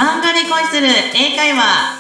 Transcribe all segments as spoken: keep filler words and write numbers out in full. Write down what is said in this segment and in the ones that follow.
漫画で恋する英会話。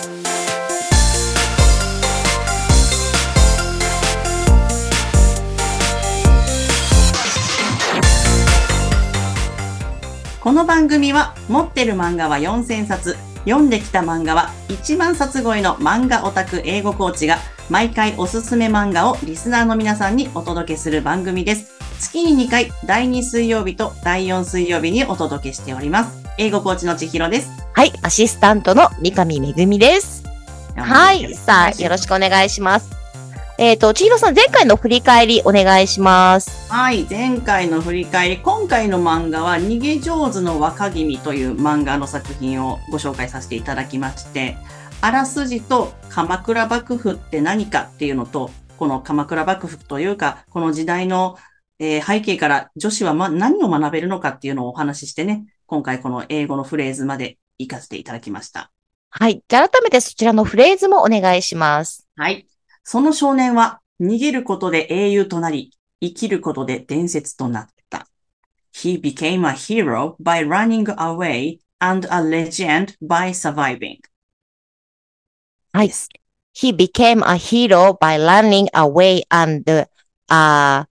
この番組は持ってる漫画はよんせんさつ、読んできた漫画はいちまんさつ超えの漫画オタク英語コーチが毎回おすすめ漫画をリスナーの皆さんにお届けする番組です。月ににかい、だいに水曜日とだいよん水曜日にお届けしております。英語コーチの千尋です。 はい、アシスタントの三上めぐみです。はい、さあよろしくお願いします。えっと、千尋さん、前回の振り返りお願いします。 はい、前回の振り返り、今回の漫画は逃げ上手の若君という漫画の作品をご紹介させていただきまして、あらすじと鎌倉幕府って何かっていうのと、この鎌倉幕府というか、この時代の、えー、背景から女子は、ま、何を学べるのかっていうのをお話ししてね、今回この英語のフレーズまで活かせていただきました。 はい、じゃあ改めてそちらのフレーズもお願いします。 はい。その少年は逃げることで英雄となり、生きることで伝説となった。He became a hero by running away and a legend by surviving. はい。He became a hero by running away and a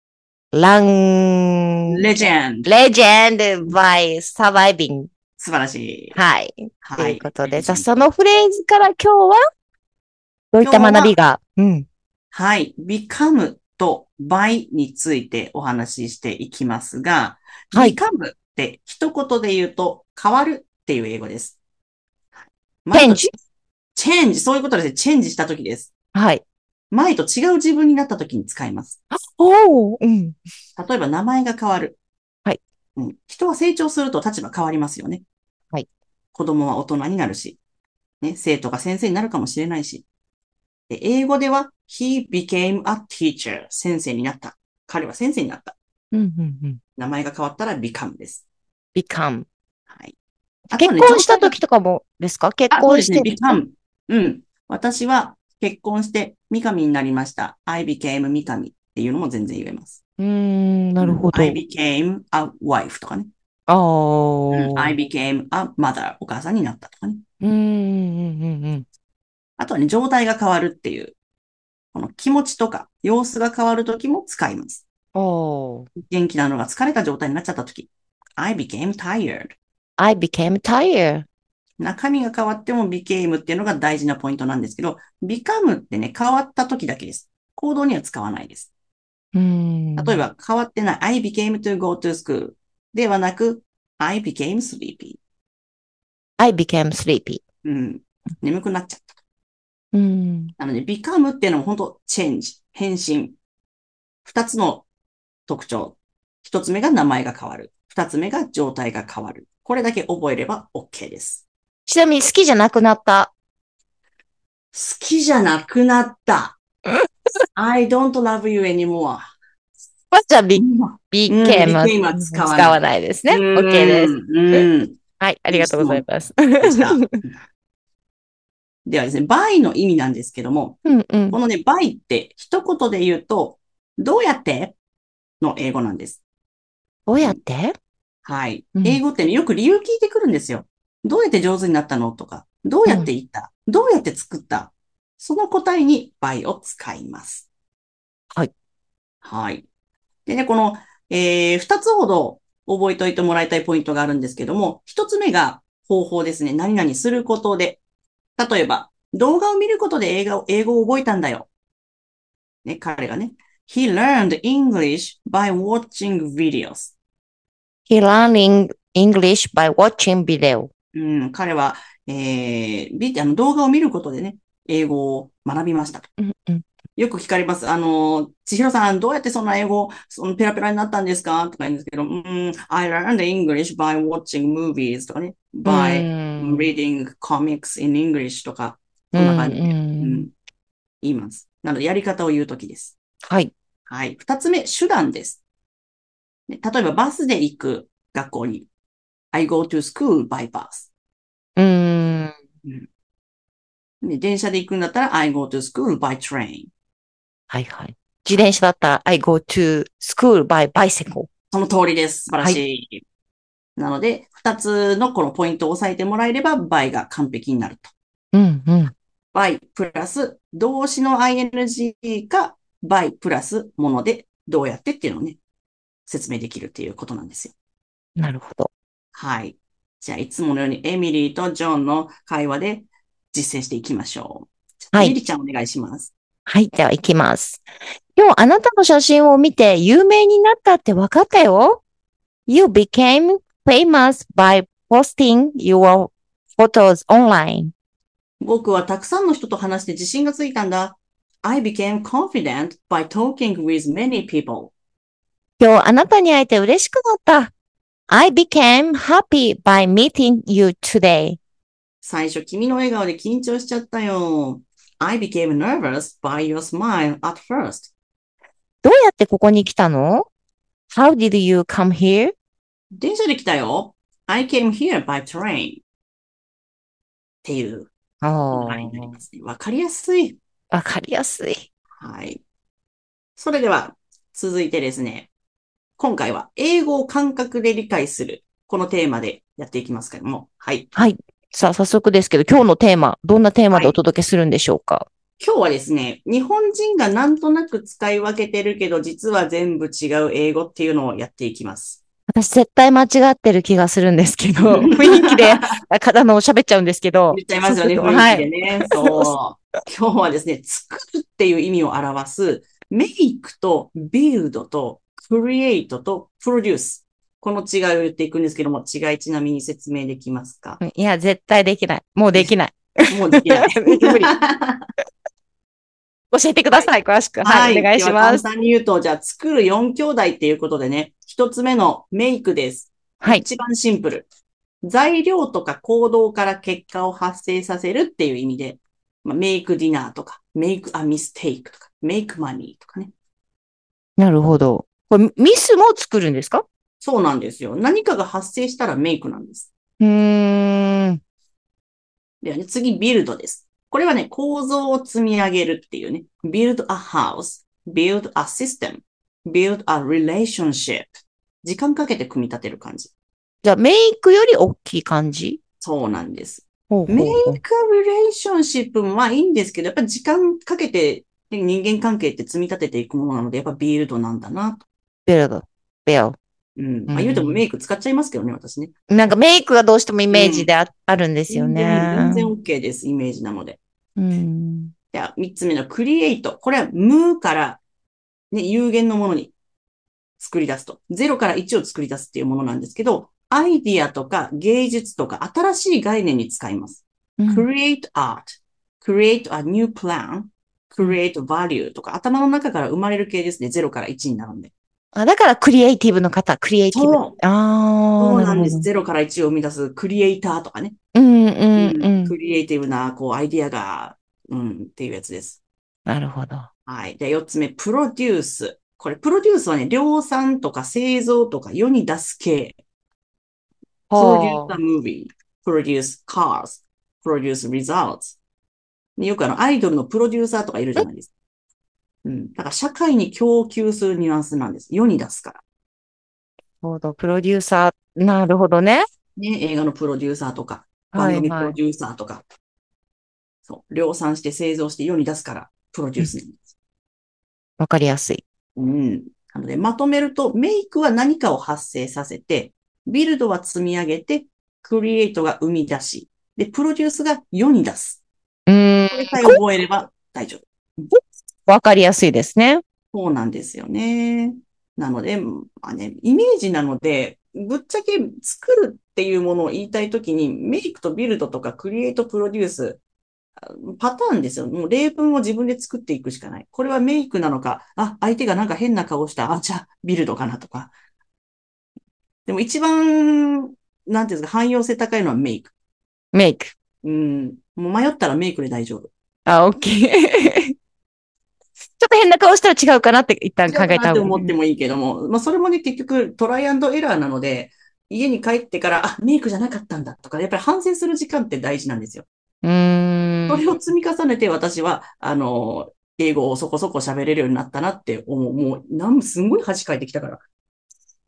run... legend. legend by surviving. 素晴らしい。 はい。 はい。 ということで、じゃあそのフレーズから今日はどういった学びが、うん、 はい。become と by についてお話ししていきますが、はい、become って一言で言うと変わるっていう英語です。 チェンジチェンジ、そういうことですね。チェンジしたときです。 はい。 前と違う自分になったときに使います。 おー、うん。 例えば名前が変わる。 はい。 うん。人は成長すると立場変わりますよね。 はい。 子供は大人になるし、ね、生徒が先生になるかもしれないし。で英語では he became a teacher 先生になった。彼は先生になった。 うんうんうん、 名前が変わったら become です。 become。 はい。 結婚した時とかもですか？結婚して。 そうですね、become。うん。私は結婚して三上になりました。I became 三上っていうのも全然言えます。 うーん、なるほど。 I became a wife とかね。 あー、 うん。I became a mother お母さんになったとかね。 うんうんうんうん。 あとはね、状態が変わるっていう、この気持ちとか様子が変わるときも使います。 おー。 元気なのが疲れた状態になっちゃったとき。I became tired.I became tired. 中身が変わっても became っていうのが大事なポイントなんですけど、become ってね、変わったときだけです。行動には使わないです。 うーん。 例えば、変わってない I became to go to school ではなく I became sleepy.I became sleepy. うん。眠くなっちゃった。 うん。 なので、become っていうのも本当、チェンジ、変身。二つの特徴。一つ目が名前が変わる。二つ目が状態が変わる。これだけ覚えれば OK です。 ちなみに好きじゃなくなった。 好きじゃなくなった。I don't love you anymore. じゃあ、be, became は、うん、使わないですね。OK です。うん。はい、ありがとうございます。 ではですね、by の意味なんですけども、 うんうん、 このね、by って一言で言うと、どうやっての英語なんです。 どうやって、 はい。英語ってね、よく理由聞いてくるんですよ。どうやって上手になったのとか、どうやって言った、うん、どうやって作ったその答えに by を使います。 はい。 はい。でね、この、えー、二つほど覚えておいてもらいたいポイントがあるんですけども、一つ目が方法ですね。何々することで。例えば、動画を見ることで英語英語を覚えたんだよ。ね、彼がね。He learned English by watching videos.He learning English by watching video. うん、彼は、えー、ビあの動画を見ることでね、英語を学びましたと。 うんうん、よく聞かれます。あの、千尋さん、どうやってそんな英語、そのペラペラになったんですかとか言うんですけど、うん、I learned English by watching movies とかね、by reading comics in English とか、そんな感じで、うんうん、言います。なので、やり方を言うときです。 はい。 はい。二つ目、手段です。例えば、バスで行く学校に。I go to school by bus. うーん。 ね、電車で行くんだったら I go to school by train. はいはい。自転車だったら I go to school by bicycle. その通りです。素晴らしい。はい、 なので、二つのこのポイントを押さえてもらえれば、by が完璧になると。 うんうん。 by プラス動詞の ing か by プラスものでどうやってっていうのをね、説明できるっていうことなんですよ。 なるほど。 はい。じゃあ、いつものようにエミリーとジョンの会話で実践していきましょう。 はい。 エミリーちゃんお願いします。 はい。では行きます。今日あなたの写真を見て有名になったって分かったよ。You became famous by posting your photos online. 僕はたくさんの人と話して自信がついたんだ。I became confident by talking with many people. 今日あなたに会えて嬉しくなった。I became happy by meeting you today. 最初君の笑顔で緊張しちゃったよ。I became nervous by your smile at first. どうやってここに来たの？ How did you come here? 電車で来たよ。I came here by train. っていう流れになりますね。わかりやすい。 わかりやすい。 はい。それでは、続いてですね。今回は英語を感覚で理解する。このテーマでやっていきますけども。はい。 はい。さあ、早速ですけど、今日のテーマ、どんなテーマでお届けするんでしょうか？ 今日はですね、日本人がなんとなく使い分けてるけど、実は全部違う英語っていうのをやっていきます。 私絶対間違ってる気がするんですけど、雰囲気で、あの、喋っちゃうんですけど。 言っちゃいますよね、雰囲気でね。はい、そう。今日はですね、作るっていう意味を表す、メイクとビルドとクリエイトとプロデュース。この違いを言っていくんですけども、違いちなみに説明できますか？ いや、絶対できない。もうできない。 もうできない。無理。 教えてください、はい、詳しく。はい、はい、お願いします。 簡単に言うと、じゃあ、作るよん兄弟っていうことでね、一つ目のメイクです。はい。一番シンプル。材料とか行動から結果を発生させるっていう意味で、まあ、メイクディナーとか、メイクアミステイクとか、メイクマニーとかね。 なるほど。これミスも作るんですか？ そうなんですよ。何かが発生したらメイクなんです。 うーん。 ではね、次、ビルドです。これはね、構造を積み上げるっていうね。build a house, build a system, build a relationship. 時間かけて組み立てる感じ。 じゃあ、メイクより大きい感じ？ そうなんです。ほうほうほう。メイクリレーションシップもまあいいんですけど、やっぱり時間かけて人間関係って積み立てていくものなので、やっぱビルドなんだなと。 ビルド。ビルド。 うん。まあ言うてもメイク使っちゃいますけどね、私ね。 なんかメイクがどうしてもイメージで あ,、うん、あるんですよね。 全然 OK です、イメージなので。 うん。 では、三つ目のクリエイト。これは無から、ね、有限のものに作り出すと。ゼロからいちを作り出すっていうものなんですけど、アイディアとか芸術とか新しい概念に使います。うん、create art, create a new plan, create value とか頭の中から生まれる系ですね。ゼロからいちになるんで。 あ、だからクリエイティブの方、クリエイティブ。 そう。あそうなんです。ゼロからいちを生み出すクリエイターとかね。 うんうんうん。 クリエイティブなこうアイディアが、うん、っていうやつです。 なるほど。 はい。で、よっつめ、プロデュース。これ、プロデュースはね、量産とか製造とか世に出す系。produce a movie, produce cars, produce results。よくあの、アイドルのプロデューサーとかいるじゃないですか。うん。だから社会に供給するニュアンスなんです。世に出すから。 なるほど。プロデューサー。なるほどね。 ね、映画のプロデューサーとか、番組プロデューサーとか。はいはい、そう。量産して製造して世に出すから、プロデュースなんです。 わ、うん、かりやすい。 うん。なので、まとめると、メイクは何かを発生させて、ビルドは積み上げて、クリエイトが生み出し、で、プロデュースが世に出す。 うん。 これさえ覚えれば大丈夫。 わかりやすいですね。 そうなんですよね。なので、まあね、イメージなので、ぶっちゃけ作るっていうものを言いたいときに、メイクとビルドとかクリエイトプロデュース、パターンですよ。もう例文を自分で作っていくしかない。これはメイクなのか、あ、相手がなんか変な顔した、あ、じゃあビルドかなとか。でも一番、なんていうんですか、汎用性高いのはメイク。 メイク。 うん。もう迷ったらメイクで大丈夫。 あ、オッケー。ちょっと変な顔したら違うかなって一旦考えた方がいい。 って思ってもいいけども、まあそれもね、結局トライアンドエラーなので、家に帰ってから、あ、メイクじゃなかったんだとか、やっぱり反省する時間って大事なんですよ。 うーん。 それを積み重ねて私は、あの、英語をそこそこ喋れるようになったなって思う。もう、なん、すんごい恥かいてきたから。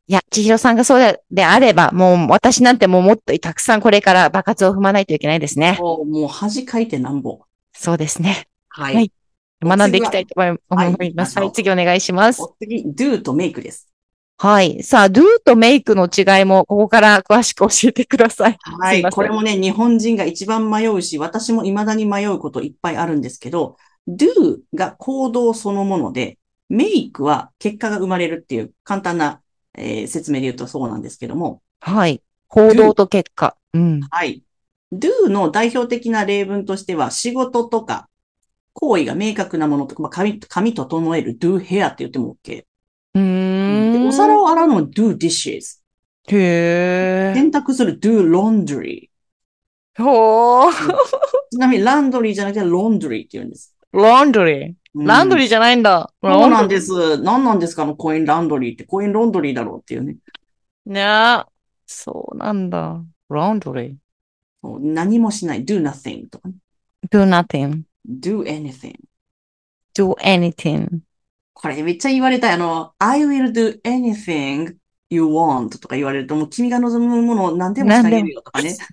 いや、千尋さんがそうであれば、もう私なんてもうもっとたくさんこれから爆発を踏まないといけないですね。 もう、もう恥かいてなんぼ。 そうですね。 はい。 はい。学んでいきお次は、 たいと思いはい、 思います。はい、 行きましょ次お願いしまう。 す。 お次、do と make です。 はい。さあ、do と make の違いも、ここから詳しく教えてください。 はい。 すいません。 これもね、日本人が一番迷うし、私も未だに迷うこといっぱいあるんですけど、do が行動そのもので、make は結果が生まれるっていう簡単な、えー説明で言うとそうなんですけども、 はい。行 do。 動と結果。うん。 はい。do の代表的な例文としては、仕事とか、行為が明確なものとか、まあ、髪、髪整える do hair って言っても OK。 うで、おーん。 皿を洗うのは do dishes。 へえ。 洗濯する do laundry。 ほー。 ちなみにランドリーじゃなくて laundry って言うんです。 ランドリー。 うん。 ランドリーじゃないんだ。 そうランドリなんです。何なんですかあのコインランドリーって。コインランドリーだろうっていうね。 ー。ねえ。そうなんだ。ランドリー。 何もしない。do nothing とかね。 do nothing. do anything。 do anything. これめっちゃ言われたい。あの、I will do anything you want とか言われると、もう君が望むものを何でもしてあげるなんでも。 よとかね。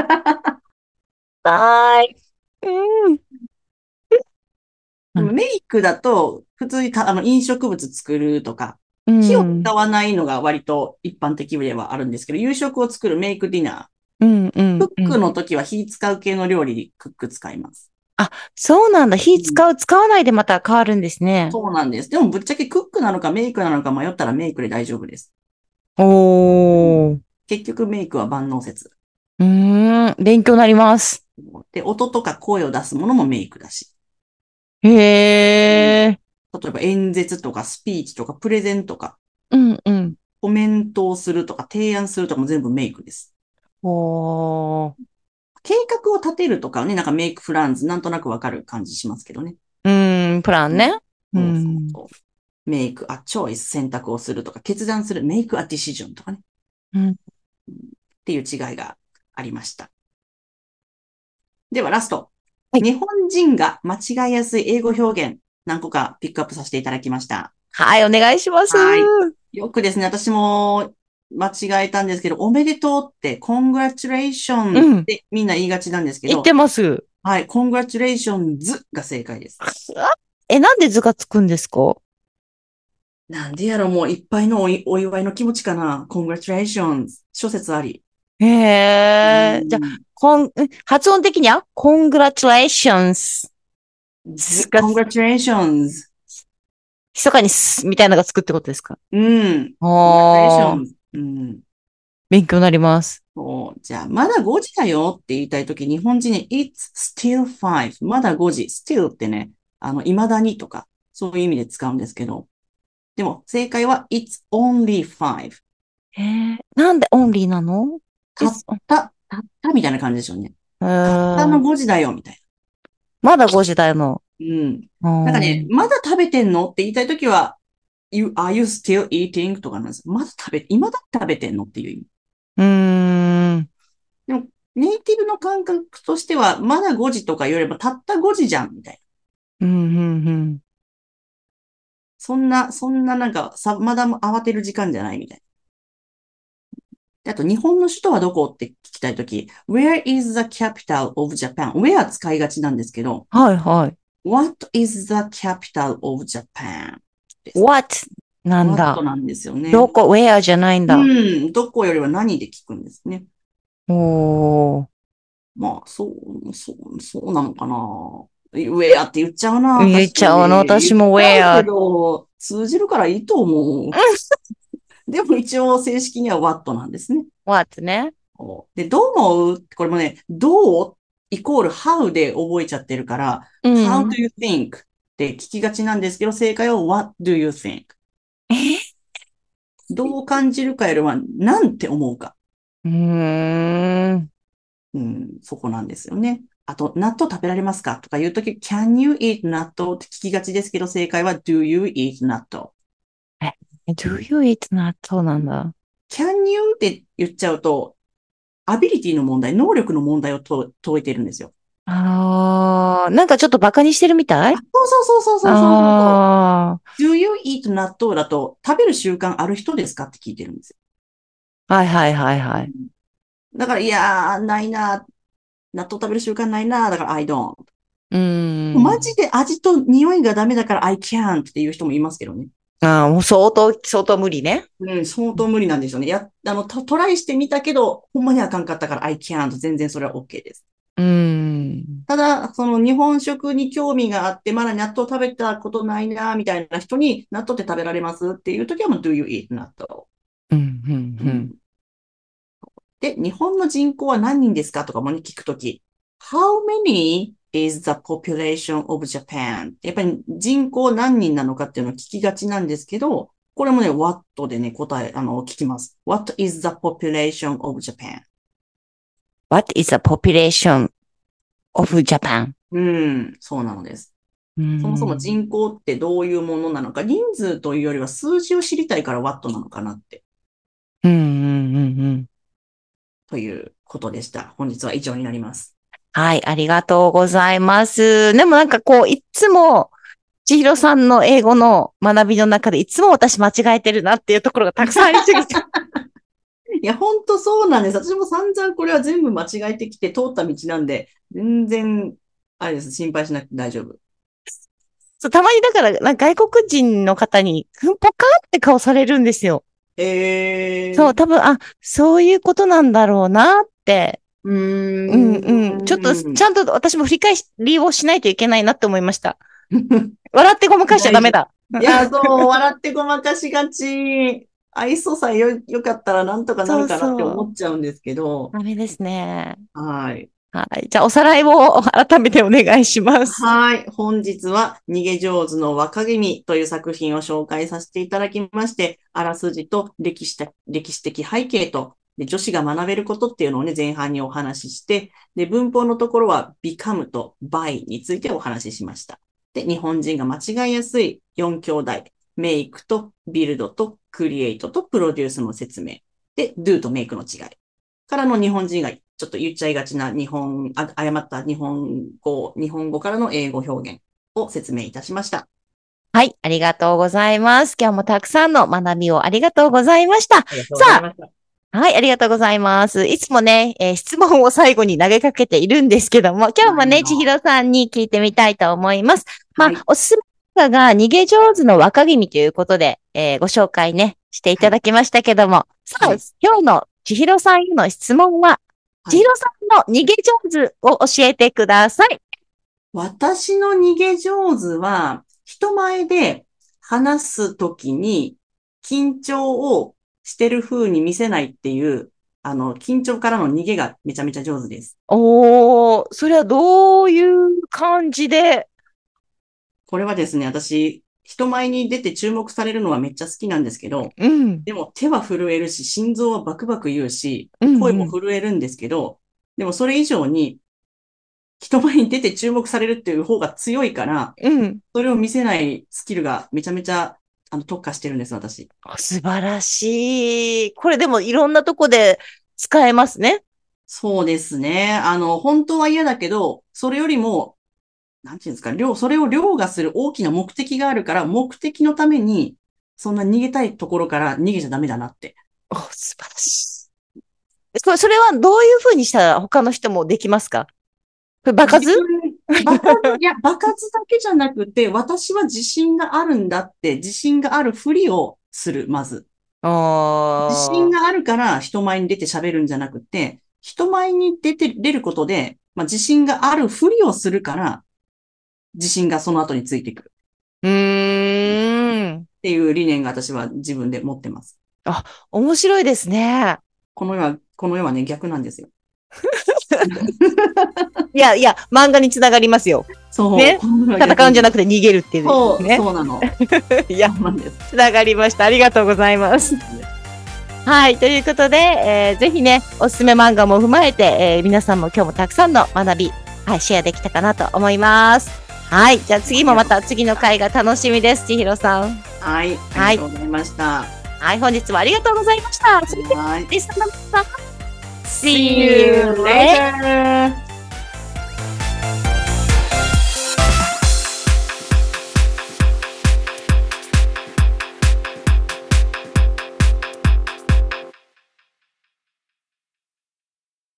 はーい。うん。うん。 でもメイクだと、普通にたあの飲食物作るとか、 う火をん。 使わないのが割と一般的ではあるんですけど、夕食を作るメイクディナうん。うー。クん。 ッうん。 クの時は火使う系の料理にクック使います。 あ、そうなんだ。火うん、 使う、使わないでまた変わるんですね。 そうなんです。でもぶっちゃけクックなのかメイクなのか迷ったらメイクで大丈夫です。うん、 おー。 結局メイクは万能説。 うーん。勉強になります。 で、音とか声を出すものもメイクだし。 へうん、 え。 例えば演説とかスピーチとかプレゼンとかうん。うん。 コメントをするとか提案するとかも全部メイクです。 おー。 計画を立てるとかね、なんかメイクフランズなんとなくわかる感じしますけどね。 うーん。プラうん、 ンね。うそうそうん。 そう。メイク、あ、チョイス、選択をするとか、決断する、メイクアディシジョンとかね。 うん。 うんっていう違いがありました。ではラスト。 はい。 日本人が間違いやすい英語表現、何個かピックアップさせていただきました。 はい、お願いします。 はい。よくですね、私も間違えたんですけど、おめでとうって、 う congratulation っん。 てみんな言いがちなんですけ言ってど、 ます。 はい、congratulations が正解です。 あえ、なんで図がつくんですか？ なんでやろ、もういっぱいのおいお祝いの気持ちかな。congratulations。諸説あり。 へうえ。じゃあ、 ん。 こん、ん発音的には congratulations ずが、 congratulations。 密かにす、みたいなのがつくってことですか？ うん。 ああ、 congratulations。うん。 勉強になります。 そう。じゃあ、まだごじだよって言いたいとき、日本人に It's still five。まだごじ。still ってね、あの、未だにとか、そういう意味で使うんですけど。でも、正解は It's only five。 へえ。なんでオンリーなの？ たっです。 た、たったみたいな感じでしょうね。 えたったのー、 ごじだよ、みたいまだごじだよの。 な。うん。 うなんかね、 ん。 まだ食べてんのって言いたいときは、You, are you still eating? とかなんです。まだ食べ、今だ食べてんのっていう意味。 うーん。 でも、ネイティブの感覚としては、まだごじとか言われば、たったごじじゃん、みたいな。 うん、うん、うん。 そんな、そんななんか、さ、まだ慌てる時間じゃないみたいな。であと、日本の首都はどこって聞きたいとき、Where is the capital of Japan?Where 使いがちなんですけど、 はい、はい。 What is the capital of Japan? です。 what なんだ。 What なんですよね。 どこ、where じゃないんうだ。 ん、どこよりは何で聞くんですね。 おー。 まあ、そう、そう、そうなのかな。Where って言っちゃうな、 言っ私。 ちゃうの、私も言っちゃうけ where。 ど、通じるからいいと思う。でも一応正式には What なんですね。 what ね。 で、どう思うこれもね、どうイコール how で覚えちゃってるから、 う how ん。 do you think って聞きがちなんですけど、正解は what do you think? えどう感じるかよりは、なんて思うか。 うーん。 うん、そこなんですよね。あと、納豆食べられますかとか言うとき、can you eat 納豆って聞きがちですけど、正解は do you eat 納豆。 え、do you eat 納豆なんだ。 can you って言っちゃうと、アビリティの問題、能力の問題をと解いてるんですよ。 あー、なんかちょっとバカにしてるみたあ、 い？ そうそうそうそうそうそう。 あ Do you eat 納豆だと、食べる習慣ある人ですかって聞いてるんですよ。 あ。はいはいはいはい。 だから、いやー、ないな。納豆食べる習慣ないな。だから、I don't。 うーん。 マジで味と匂いがダメだから I can't っていう人もいますけどね。 ああ、もう相当、相当無理ね。 うん、相当無理なんでしょうね。や、あの、トトライしてみたけど、ほんまにあかんかったから I can't。全然それは OK です。 うーん。 ただ、その日本食に興味があって、まだ納豆食べたことないな、みたいな人に、納豆って食べられますっていう時はもう Do you eat 納豆？ うん、うん、うん。 で、日本の人口は何人ですかとかもね、聞くとき、How many is the population of Japan? やっぱり人口何人なのかっていうのを聞きがちなんですけど、これもね、What でね、答え、あの、聞きます。What is the population of Japan? What is the population of Japan? うん、そうなのです。 うーそもそもん。 人口ってどういうものなのか、人数というよりは数字を知りたいから What なのかなって、 うん、うん、うん、うん。 ということでした。本日は以上になります。 はい、ありがとうございます。でもなんかこう、いつも、千尋さんの英語の学びの中でいつも私間違えてるなっていうところがたくさんありすぎて。 いや、ほんとそうなんです。私も散々これは全部間違えてきて通った道なんで、全然、あれです。心配しなくて大丈夫。 そう、たまにだから、なんか外国人の方に、ふんぽかって顔されるんですよ。 えー。 そう、多分、あ、そういうことなんだろうなって。 うーうんん。 うん。ちょっと、ちゃんと私も振り返りをしないといけないなって思いました。笑ってごまかしちゃダメだ。 いや、そう、笑ってごまかしがち。愛想さえよ、よかったらなんとかなそうるかなってそう。 思っちゃうんですけど。 ダメですね。 はい。 はい。じゃあ、おさらいを改めてお願いします。 はい。本日は、逃げ上手の若君という作品を紹介させていただきまして、あらすじと歴史的歴史的背景と、で女子が学べることっていうのをね、前半にお話しして、で、文法のところは become と by についてお話ししました。で、日本人が間違いやすいよん兄弟、メイクとビルドとクリエイトとプロデュースの説明。で、do とメイクの違い。からの日本人がちょっと言っちゃいがちな日本、あ誤った日本語、日本語からの英語表現を説明いたしました。 はい、ありがとうございます。今日もたくさんの学びをありがとうございました。 ありがとうございました。 はい、ありがとうございます。いつもね、えー質問を最後に投げかけているんですけども、今日もね、千尋さんに聞いてみたいと思います。まあ、 はい、 おすすめ映画が逃げ上手の若君ということで、えーご紹介ね、していただきましたけども、さあ、 はい今日の千尋さんへの質問は、千尋さんの逃げ上手を教えてください。 私の逃げ上手は、人前で話すときに緊張をしてる風に見せないっていう、あの、緊張からの逃げがめちゃめちゃ上手です。 おー、それはどういう感じで？ これはですね、私、人前に出て注目されるのはめっちゃ好きなんですけど、 うん、 でも手は震えるし、心臓はバクバク言うし、 うん、 声もうん、 震えるんですけど、でもそれ以上に人前に出て注目されるっていう方が強いから、 うん。 それを見せないスキルがめちゃめちゃあの特化してるんです、私。 素晴らしい。これでもいろんなとこで使えますね。 そうですね。あの、本当は嫌だけど、それよりも、なんていうんですか、量、それを凌駕する大きな目的があるから、目的のために、そんな逃げたいところから逃げちゃダメだなって。 お、素晴らしい。そそれはどういうふうにしたら他の人もできますか？これ場数？ 自分、場数、いや、場数だけじゃなくて、私は自信があるんだって、自信があるふりをする、まず。自信ああ、 があるから人前に出て喋るんじゃなくて、人前に出て、出ることで、まあ、自信があるふりをするから、自信がその後についてくるうーん。 っていう理念が私は自分で持ってます。 あ、面白いですね。 この世は、この世はね、逆なんですよ。 いやいや、漫画につながりますよ。 そう。 ね。 この世は逆戦うんじゃなくて逃げるっていうそう、 ね。 そうなの。 いや、 そうなんです。 つながりました。ありがとうございます。はい。ということで、えーぜひね、おすすめ漫画も踏まえて、えー皆さんも今日もたくさんの学び、はい、シェアできたかなと思います。はい。じゃあ次もまた次の回が楽しみです。千尋さん。 はい。ありがとうございました。 はい。本日はありがとうございました。それでは、 はい。 リスナーの皆さん、 See you later!